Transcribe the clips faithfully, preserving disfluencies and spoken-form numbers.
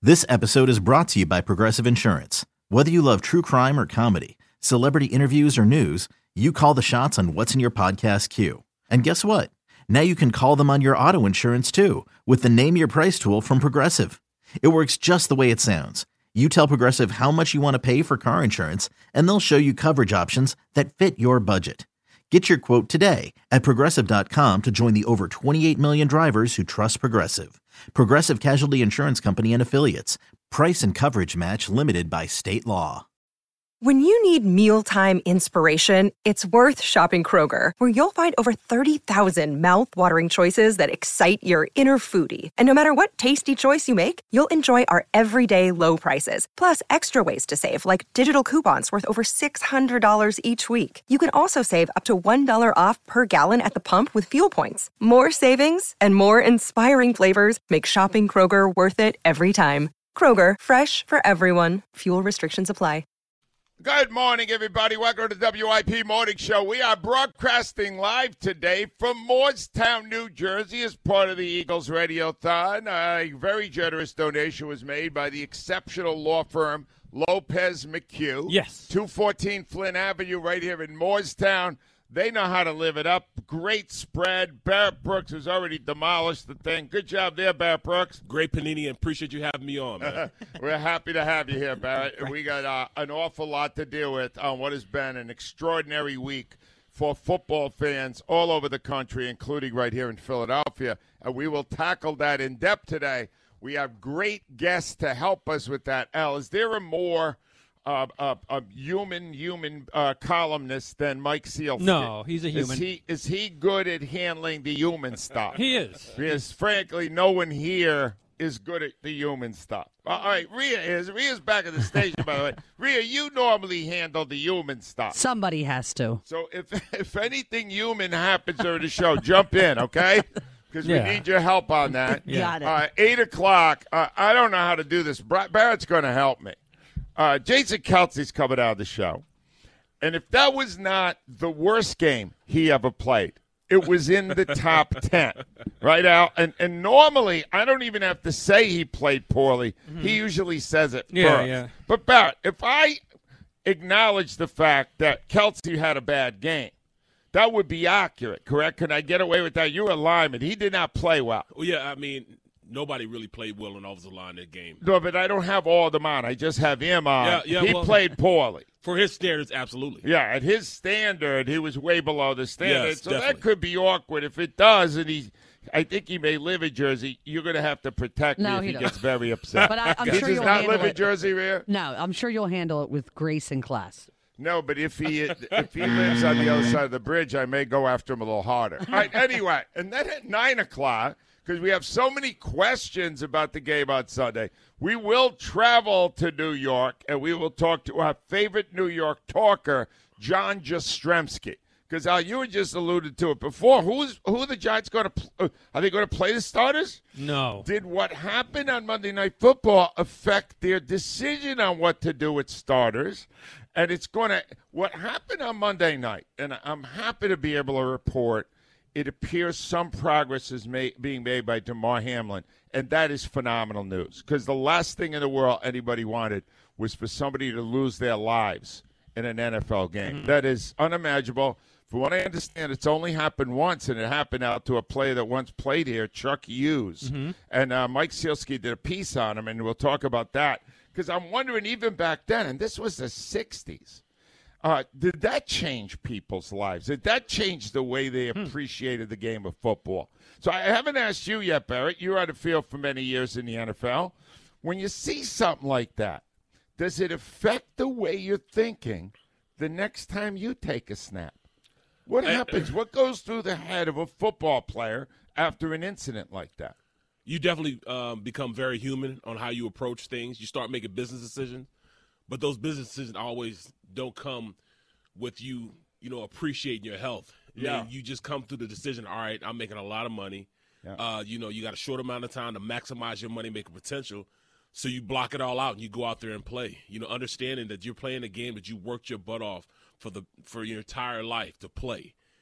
This episode is brought to you by Progressive Insurance. Whether you love true crime or comedy, celebrity interviews or news, you call the shots on what's in your podcast queue. And guess what? Now you can call them on your auto insurance too with the Name Your Price tool from Progressive. It works just the way it sounds. You tell Progressive how much you want to pay for car insurance, and they'll show you coverage options that fit your budget. Get your quote today at Progressive dot com to join the over twenty-eight million drivers who trust Progressive. Progressive Casualty Insurance Company and Affiliates. Price and coverage match limited by state law. When you need mealtime inspiration, it's worth shopping Kroger, where you'll find over thirty thousand mouth-watering choices that excite your inner foodie. And no matter what tasty choice you make, you'll enjoy our everyday low prices, plus extra ways to save, like digital coupons worth over six hundred dollars each week. You can also save up to one dollar off per gallon at the pump with fuel points. More savings and more inspiring flavors make shopping Kroger worth it every time. Kroger, fresh for everyone. Fuel restrictions apply. Good morning, everybody. Welcome to the W I P Morning Show. We are broadcasting live today from Moorestown, New Jersey, as part of the Eagles Radiothon. A very generous donation was made by the exceptional law firm Lopez McHugh. Yes. two fourteen Flint Avenue right here in Moorestown. They know how to live it up. Great spread. Barrett Brooks has already demolished the thing. Good job there, Barrett Brooks. Great panini, and appreciate you having me on, man. We're happy to have you here, Barrett. We got uh, an awful lot to deal with on what has been an extraordinary week for football fans all over the country, including right here in Philadelphia. And we will tackle that in depth today. We have great guests to help us with that. Al, is there a more Uh, uh, a human, human uh, columnist than Mike Sealski? No, he's a human. Is he is he good at handling the human stuff? He is. Because frankly, no one here is good at the human stuff. All right, Rhea is. Rhea's back at the station, by the way. Rhea, you normally handle the human stuff. Somebody has to. So if if anything human happens during the show, jump in, okay? Because Yeah. we need your help on that. Yeah. Got it. All right, eight o'clock. Uh, I don't know how to do this. Bar- Barrett's going to help me. Uh, Jason Kelsey's coming out of the show. And if that was not the worst game he ever played, it was in the top ten. Right, Al? And, and normally, I don't even have to say he played poorly. Mm-hmm. He usually says it Yeah, first. yeah. But, Barrett, if I acknowledge the fact that Kelsey had a bad game, that would be accurate, correct? Can I get away with that? You're a lineman. He did not play well. Well, yeah, I mean, nobody really played well in offensive line that game. No, but I don't have all of them on. I just have him on. Yeah, yeah, he well- played poorly. For his standards, absolutely. Yeah, at his standard, he was way below the standard. Yes, so that definitely. could be awkward. If it does, and he, I think he may live in Jersey, you're going to have to protect No, me if he he, doesn't. gets very upset. But I- I'm he sure does you'll not handle live in it. Jersey, Rhea? No, I'm sure you'll handle it with grace and class. No, but if he if he lives on the other side of the bridge, I may go after him a little harder. All right, anyway, and then at nine o'clock, because we have so many questions about the game on Sunday, we will travel to New York, and we will talk to our favorite New York talker, John Jastrzemski. Because, Al, you had just alluded to it before. Who's Who are the Giants going to pl- – are they going to play the starters? No. Did what happened on Monday Night Football affect their decision on what to do with starters? And it's going to – what happened on Monday night, and I'm happy to be able to report, it appears some progress is ma- being made by DeMar Hamlin, and that is phenomenal news. Because the last thing in the world anybody wanted was for somebody to lose their lives in an N F L game. Mm-hmm. That is unimaginable. From what I understand, it's only happened once, and it happened out to a player that once played here, Chuck Hughes. Mm-hmm. And uh, Mike Sealski did a piece on him, and we'll talk about that. Because I'm wondering, even back then, and this was the sixties, uh, did that change people's lives? Did that change the way they appreciated the game of football? So I haven't asked you yet, Barrett. You were on the field for many years in the N F L. When you see something like that, does it affect the way you're thinking the next time you take a snap? What happens? What goes through the head of a football player after an incident like that? You definitely um, become very human on how you approach things. You start making business decisions, but those business decisions always don't come with you, you know, appreciating your health. I Yeah. mean, you just come through the decision, all right, I'm making a lot of money. Yeah. Uh, you know, you got a short amount of time to maximize your money-making potential, so you block it all out and you go out there and play. You know, understanding that you're playing a game that you worked your butt off for the for your entire life to play.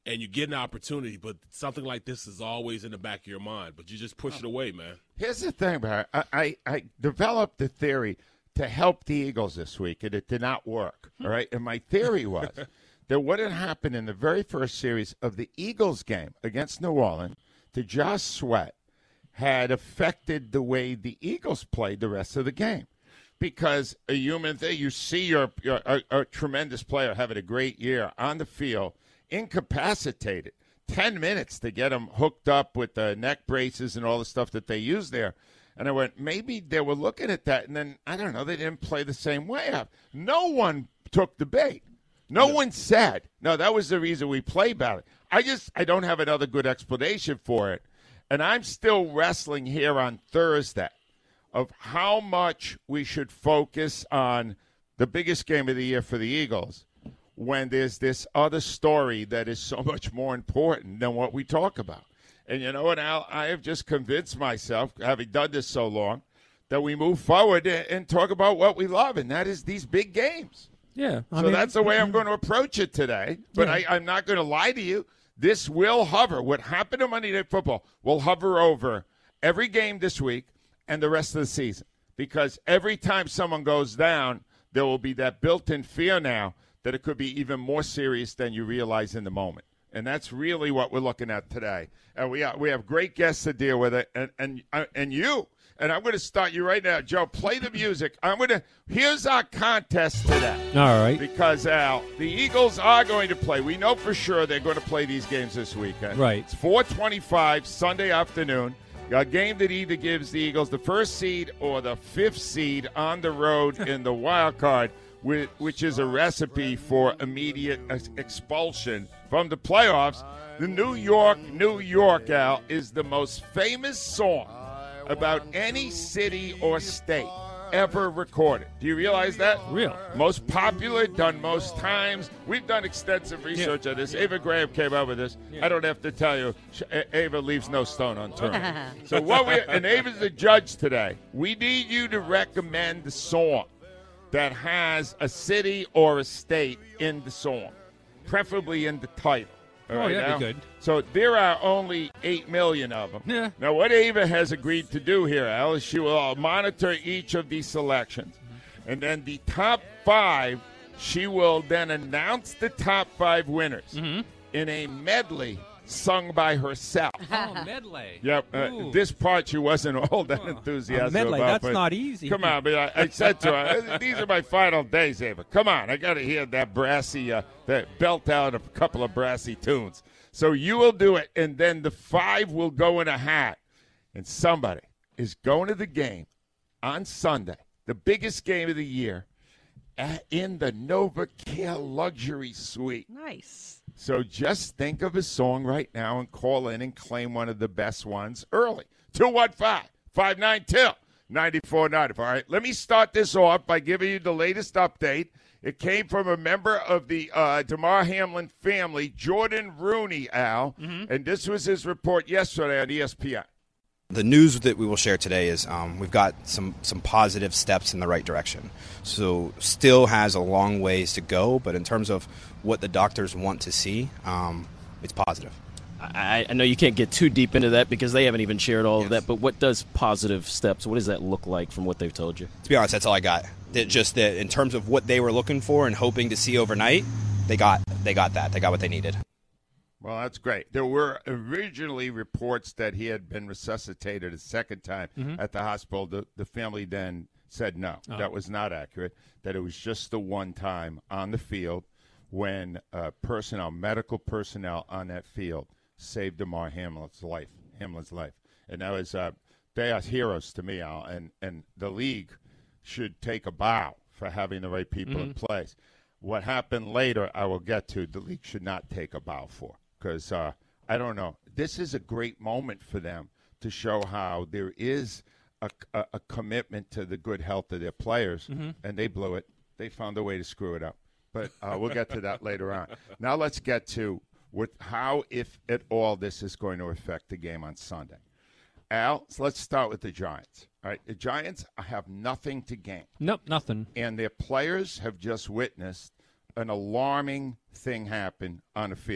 and you get an opportunity, but something like this is always in the back of your mind, but you just push it away, man. Here's the thing, Barry. I, I, I developed the theory to help the Eagles this week, and it did not work, all right? And my theory was that what had happened in the very first series of the Eagles game against New Orleans to Josh Sweat had affected the way the Eagles played the rest of the game. Because a human thing, you see your, your a, a tremendous player having a great year on the field, incapacitated, ten minutes to get him hooked up with the neck braces and all the stuff that they use there. And I went, maybe they were looking at that, and then, I don't know, they didn't play the same way. No one took the bait. No, no. one said, no, that was the reason we played better. I just, I don't have another good explanation for it. And I'm still wrestling here on Thursday of how much we should focus on the biggest game of the year for the Eagles when there's this other story that is so much more important than what we talk about. And you know what, Al? I have just convinced myself, having done this so long, that we move forward and talk about what we love, and that is these big games. Yeah. I so mean, that's the way I'm going to approach it today. But yeah. I, I'm not going to lie to you. This will hover. What happened to Monday Night Football will hover over every game this week and the rest of the season. Because every time someone goes down, there will be that built-in fear now that it could be even more serious than you realize in the moment. And that's really what we're looking at today. And we are, we have great guests to deal with it, and and uh, and you. And I'm going to start you right now, Joe. Play the music. I'm going to. Here's our contest today. All right. Because Al, the Eagles are going to play. We know for sure they're going to play these games this weekend. Right. It's four twenty-five Sunday afternoon. A game that either gives the Eagles the first seed or the fifth seed on the road in the wild card, which is a recipe for immediate expulsion from the playoffs. The New York, New York, Al, is the most famous song about any city or state ever recorded. Do you realize that? Real. Most popular, done most times. We've done extensive research yeah. on this. Ava Graham came up with this. Yeah. I don't have to tell you. Ava leaves no stone unturned. So what we and Ava's the judge today. We need you to recommend the song that has a city or a state in the song, preferably in the title. All oh, right, that'd now? be good. So there are only eight million of them. Yeah. Now, what Ava has agreed to do here, Al, is she will monitor each of these selections. Mm-hmm. And then the top five, she will then announce the top five winners mm-hmm. in a medley sung by herself. Oh, medley. Yep. Uh, this part she wasn't all that enthusiastic medley, about. That's not easy. Come on, but I, I said to her, these are my final days, Ava. Come on, I got to hear that brassy, uh, that belt out a couple of brassy tunes. So you will do it, and then the five will go in a hat, and somebody is going to the game on Sunday, the biggest game of the year, at, in the NovaCare Luxury Suite. Nice. So just think of a song right now and call in and claim one of the best ones early. two one five, five nine two, nine four nine five. All right, let me start this off by giving you the latest update. It came from a member of the uh, Damar Hamlin family, Jordan Rooney, Al, mm-hmm. and this was his report yesterday on E S P N. The news that we will share today is um, we've got some, some positive steps in the right direction. So still has a long ways to go, but in terms of what the doctors want to see, um, it's positive. I, I know you can't get too deep into that because they haven't even shared all yes. of that, but what does positive steps, what does that look like from what they've told you? To be honest, that's all I got. That just that in terms of what they were looking for and hoping to see overnight, they got they got that. They got what they needed. Well, that's great. There were originally reports that he had been resuscitated a second time mm-hmm. at the hospital. The, the family then said no, oh. that was not accurate, that it was just the one time on the field when uh, personnel, medical personnel on that field saved Damar Hamlin's life, Hamlin's life. And that was, uh, they are heroes to me, Al, and, and the league should take a bow for having the right people mm-hmm. in place. What happened later, I will get to, the league should not take a bow for. Because, uh, I don't know, this is a great moment for them to show how there is a, a, a commitment to the good health of their players, mm-hmm. and they blew it. They found a way to screw it up. But uh, we'll get to that later on. Now let's get to what, how, if at all, this is going to affect the game on Sunday. Al, so let's start with the Giants. All right, the Giants have nothing to gain. Nope, nothing. And their players have just witnessed an alarming thing happen on the field.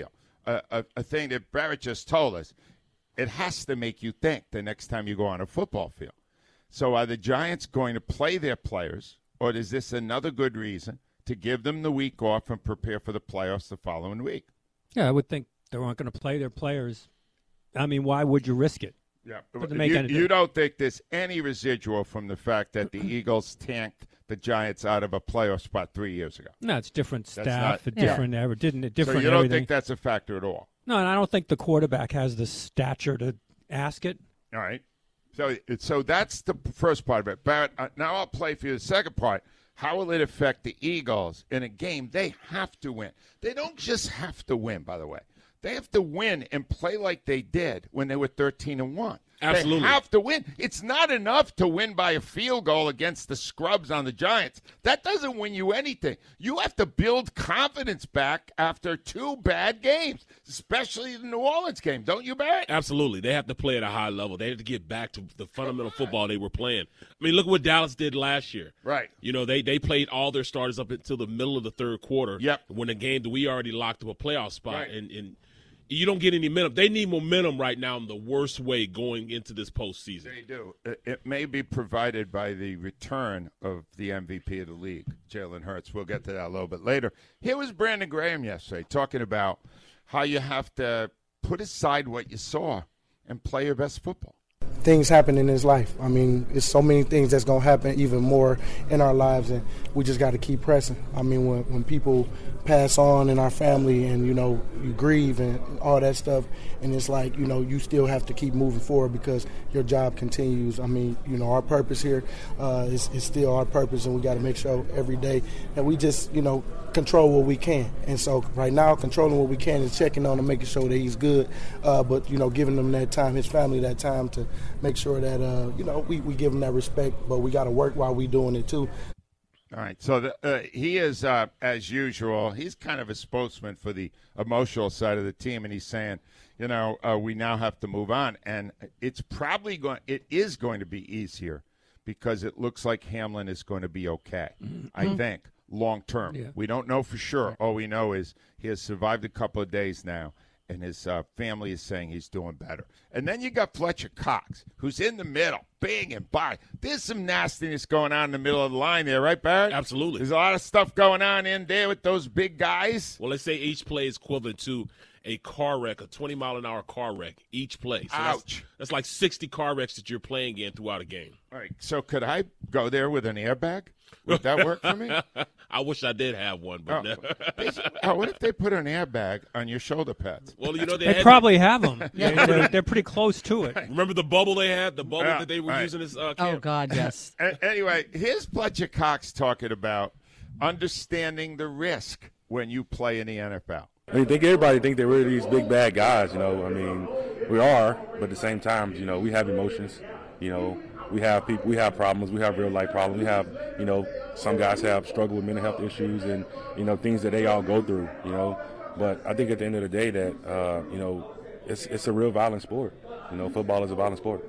a, a, a thing that Barrett just told us. It has to make you think the next time you go on a football field. So are the Giants going to play their players, or is this another good reason to give them the week off and prepare for the playoffs the following week? Yeah, I would think they weren't going to play their players. I mean, why would you risk it? Yeah, make you, any you don't think there's any residual from the fact that the Eagles tanked the Giants out of a playoff spot three years ago? No, it's different That's staff, not- a different Yeah. ever, didn't it? Different So you don't everything. think that's a factor at all? No, and I don't think the quarterback has the stature to ask it. All right. So so that's the first part of it. Barrett, uh, now I'll play for you the second part. How will it affect the Eagles in a game they have to win? They don't just have to win, by the way. They have to win and play like they did when they were thirteen and one. Absolutely. They have to win. It's not enough to win by a field goal against the scrubs on the Giants. That doesn't win you anything. You have to build confidence back after two bad games, especially the New Orleans game. Don't you, Barrett? Absolutely. They have to play at a high level. They have to get back to the fundamental football they were playing. I mean, look at what Dallas did last year. Right. You know, they, they played all their starters up until the middle of the third quarter. Yep. When the game that we already locked up a playoff spot. Right. And, and you don't get any momentum. They need momentum right now in the worst way going into this postseason. They do. It, it may be provided by the return of the M V P of the league, Jalen Hurts. We'll get to that a little bit later. Here was Brandon Graham yesterday talking about how you have to put aside what you saw and play your best football. Things happen in his life. I mean, it's so many things that's going to happen even more in our lives, and we just got to keep pressing. I mean, when, when people pass on in our family and, you know, you grieve and all that stuff, and it's like, you know, you still have to keep moving forward because your job continues. I mean, you know, our purpose here uh, is, is still our purpose, and we got to make sure every day that we just, you know, control what we can. And so right now, controlling what we can is checking on him, making sure that he's good, uh, but, you know, giving him that time, his family that time to make sure that, uh, you know, we, we give him that respect, but we got to work while we doing it too. All right, so the, uh, he is, uh, as usual, he's kind of a spokesman for the emotional side of the team, and he's saying, you know, uh, we now have to move on, and it's probably going, it is going to be easier because it looks like Hamlin is going to be okay, mm-hmm. I think, long term. Yeah. We don't know for sure. All we know is he has survived a couple of days now, and his uh, family is saying he's doing better. And then you got Fletcher Cox, who's in the middle, big and by. There's some nastiness going on in the middle of the line there, right, Barrett? Absolutely. There's a lot of stuff going on in there with those big guys. Well, let's say each play is equivalent to a car wreck, a twenty mile an hour car wreck, each play. So Ouch. That's, that's like sixty car wrecks that you're playing in throughout a game. All right, so could I go there with an airbag? Would that work for me? I wish I did have one, but Oh. no. They- oh, what if they put an airbag on your shoulder pads? Well, you know they, They had probably have them. Yeah, they're, they're pretty close to it. remember the bubble they had, the bubble Yeah, that they were right. using as uh, Oh, camp? God, yes. A- anyway, here's Fletcher Cox talking about understanding the risk when you play in the N F L. I mean, I think everybody think they're really these big bad guys, you know. I mean, we are, but at the same time, you know, we have emotions. You know, we have people, we have problems, we have real life problems. We have, you know, some guys have struggled with mental health issues and, you know, things that they all go through. You know, but I think at the end of the day that, uh, you know, it's it's a real violent sport. You know, football is a violent sport.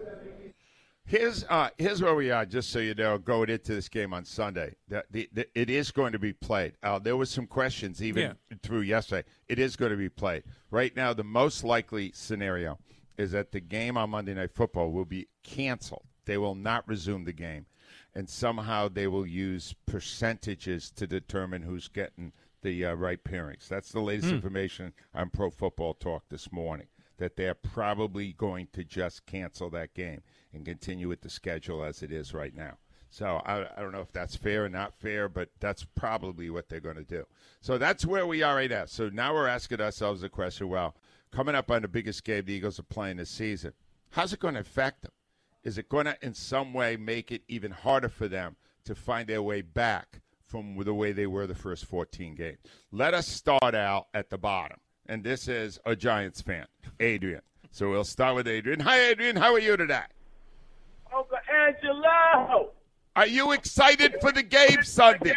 Here's uh, here's where we are, just so you know, going into this game on Sunday. The, the, the, it is going to be played. Uh, there was some questions even Yeah. through yesterday. It is going to be played. Right now, the most likely scenario is that the game on Monday Night Football will be canceled. They will not resume the game. And somehow they will use percentages to determine who's getting the uh, right pairings. That's the latest Hmm. information on Pro Football Talk this morning, that they're probably going to just cancel that game and continue with the schedule as it is right now. So I, I don't know if that's fair or not fair, but that's probably what they're going to do. So that's where we are right now. So now we're asking ourselves the question, well, coming up on the biggest game the Eagles are playing this season, how's it going to affect them? Is it going to in some way make it even harder for them to find their way back from the way they were the first fourteen games? Let us start out at the bottom. And this is a Giants fan, Adrian. So we'll start with Adrian. Hi, Adrian. How are you today? Uncle Angelo. Are you excited for the game Sunday?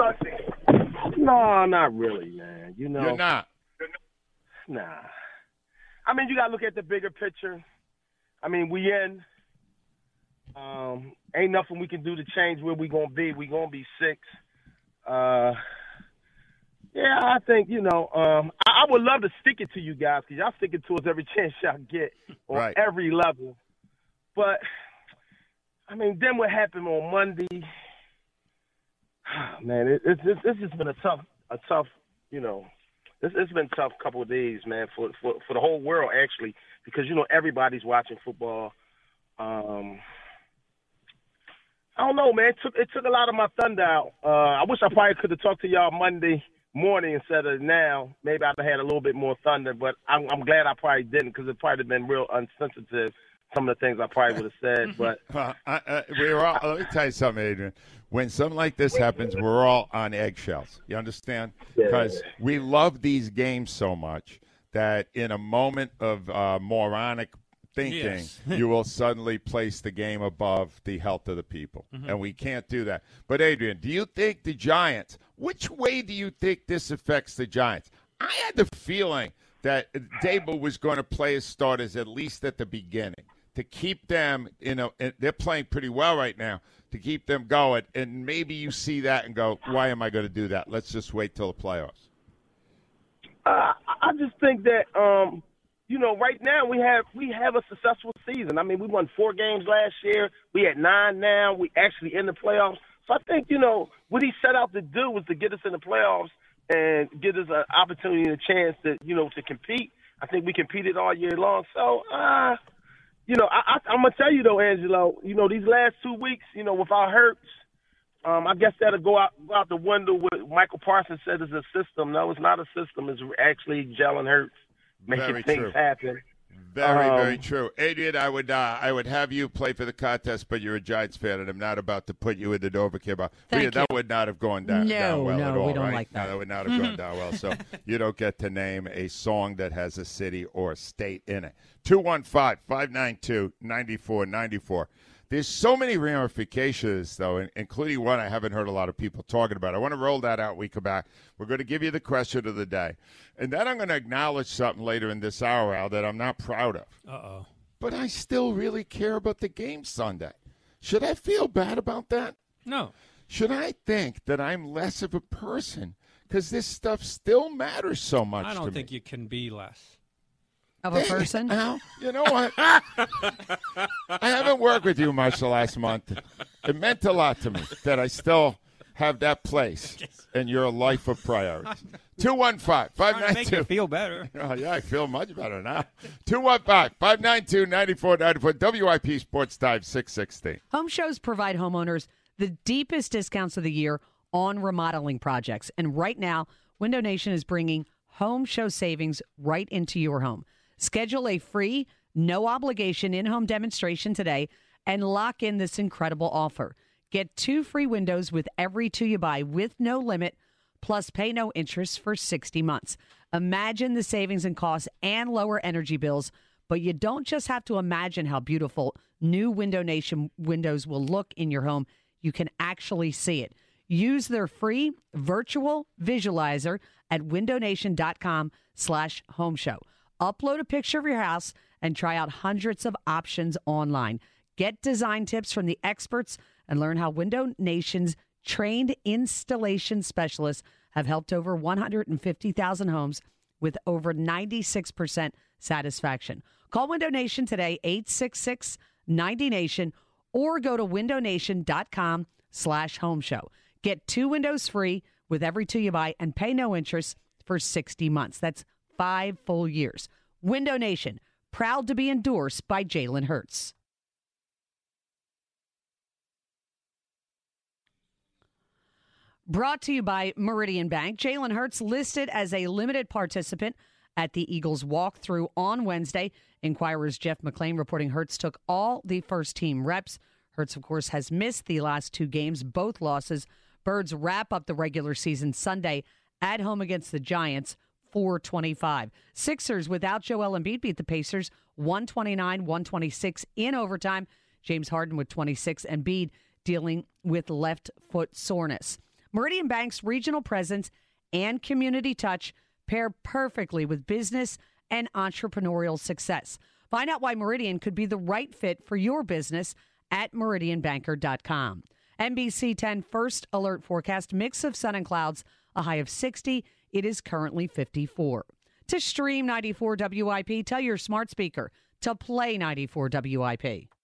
No, not really, man. You know, You're not. Nah. I mean, you got to look at the bigger picture. I mean, we in. Um, ain't nothing we can do to change where we going to be. we going to be six. Uh, Yeah, I think, you know, um, I, I would love to stick it to you guys because y'all stick it to us every chance y'all get on right. every level. But, I mean, then what happened on Monday, man, it, it, it, this has been a tough, a tough, you know, this, it's been a tough couple of days, man, for, for, for the whole world, actually, because, you know, everybody's watching football. Um, I don't know, man. It took, it took a lot of my thunder out. Uh, I wish I probably could have talked to y'all Monday morning instead of now. Maybe I'd have had a little bit more thunder, but I'm, I'm glad I probably didn't because it probably been real unsensitive, some of the things I probably would have said. But uh, I, I, we're all, let me tell you something, Adrian. When something like this happens, we're all on eggshells. You understand? Because yeah. we love these games so much that in a moment of uh, moronic thinking, yes. you will suddenly place the game above the health of the people. Mm-hmm. And we can't do that. But, Adrian, do you think the Giants, which way do you think this affects the Giants? I had the feeling that Dable was going to play his starters at least at the beginning to keep them, you know, they're playing pretty well right now, to keep them going. And maybe you see that and go, why am I going to do that? Let's just wait till the playoffs. Uh, I just think that um, – you know, right now we have we have a successful season. I mean, we won four games last year. We had nine now. We actually in the playoffs. So I think, you know, what he set out to do was to get us in the playoffs and give us an opportunity and a chance to, you know, to compete. I think we competed all year long. So, uh, you know, I, I, I'm going to tell you, though, Angelo, you know, these last two weeks, you know, without Hurts, um, I guess that'll go out, go out the window. What Michael Parsons said is a system. No, it's not a system. It's actually Jalen Hurts. Making very things true. happen. Very, um, very true. Adrian, I would uh, I would have you play for the contest, but you're a Giants fan, and I'm not about to put you in the Dover Kibba. Thank That you. would not have gone down, no, down well no, at all, we don't right? like that. No, that would not have gone down well. So you don't get to name a song that has a city or a state in it. two one five, five nine two, nine four nine four. There's so many ramifications, though, including one I haven't heard a lot of people talking about. I want to roll that out when we come back. We're going to give you the question of the day. And then I'm going to acknowledge something later in this hour, Al, that I'm not proud of. Uh-oh. But I still really care about the game Sunday. Should I feel bad about that? No. Should I think that I'm less of a person because this stuff still matters so much I to don't me? think you can be less. Of a person? Al, you know what? I haven't worked with you much the last month. It meant a lot to me that I still have that place in your life of priorities. two one five, five nine two. Make you feel better. Oh, yeah, I feel much better now. two one five, five nine two, nine four nine four. W I P Sports Time six sixty. Home shows provide homeowners the deepest discounts of the year on remodeling projects. And right now, Window Nation is bringing home show savings right into your home. Schedule a free, no-obligation in-home demonstration today and lock in this incredible offer. Get two free windows with every two you buy with no limit, plus pay no interest for sixty months. Imagine the savings in costs and lower energy bills, but you don't just have to imagine how beautiful new Window Nation windows will look in your home. You can actually see it. Use their free virtual visualizer at windownation.com slash home show. Upload a picture of your house and try out hundreds of options online. Get design tips from the experts and learn how Window Nation's trained installation specialists have helped over one hundred fifty thousand homes with over ninety-six percent satisfaction. Call Window Nation today, eight six six, ninety nation, or go to windownation.com slash home show. Get two windows free with every two you buy and pay no interest for sixty months. That's five full years. Window Nation, proud to be endorsed by Jalen Hurts. Brought to you by Meridian Bank. Jalen Hurts listed as a limited participant at the Eagles walkthrough on Wednesday. Inquirer's Jeff McClain reporting Hurts took all the first-team reps. Hurts, of course, has missed the last two games, both losses. Birds wrap up the regular season Sunday at home against the Giants, four twenty-five. Sixers without Joel Embiid beat the Pacers one twenty-nine one twenty-six in overtime. James Harden with twenty-six, Embiid dealing with left foot soreness. Meridian Bank's regional presence and community touch pair perfectly with business and entrepreneurial success. Find out why Meridian could be the right fit for your business at meridian banker dot com. N B C ten first alert forecast, mix of sun and clouds, a high of sixty. It is currently fifty-four. To stream ninety-four W I P, tell your smart speaker to play ninety-four W I P.